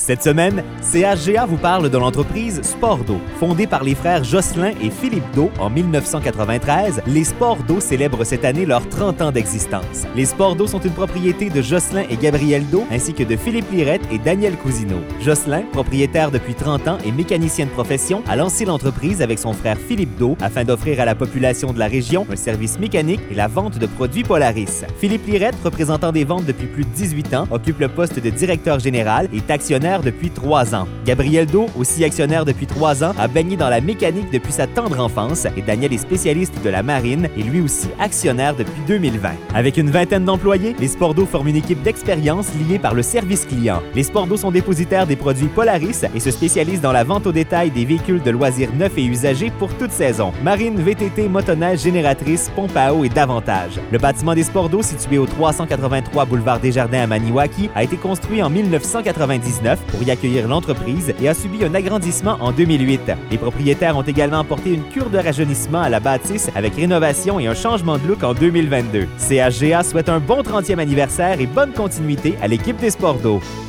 Cette semaine, CHGA vous parle de l'entreprise Sport d'eau. Fondée par les frères Jocelyn et Philippe D'eau en 1993, les Sports d'eau célèbrent cette année leurs 30 ans d'existence. Les Sports d'eau sont une propriété de Jocelyn et Gabrielle D'eau, ainsi que de Philippe Lirette et Daniel Cousineau. Jocelyn, propriétaire depuis 30 ans et mécanicien de profession, a lancé l'entreprise avec son frère Philippe D'eau afin d'offrir à la population de la région un service mécanique et la vente de produits Polaris. Philippe Lirette, représentant des ventes depuis plus de 18 ans, occupe le poste de directeur général et est actionnaire depuis 3 ans. Gabrielle D'eau, aussi actionnaire depuis 3 ans, a baigné dans la mécanique depuis sa tendre enfance et Daniel est spécialiste de la marine et lui aussi actionnaire depuis 2020. Avec une vingtaine d'employés, les Sports d'eau forment une équipe d'expérience liée par le service client. Les Sports d'eau sont dépositaires des produits Polaris et se spécialisent dans la vente au détail des véhicules de loisirs neufs et usagés pour toute saison. Marine, VTT, motoneige, génératrice, pompe à eau et davantage. Le bâtiment des Sports d'eau, situé au 383 boulevard Desjardins à Maniwaki, a été construit en 1999 pour y accueillir l'entreprise et a subi un agrandissement en 2008. Les propriétaires ont également apporté une cure de rajeunissement à la bâtisse avec rénovation et un changement de look en 2022. CHGA souhaite un bon 30e anniversaire et bonne continuité à l'équipe des Sports d'eau.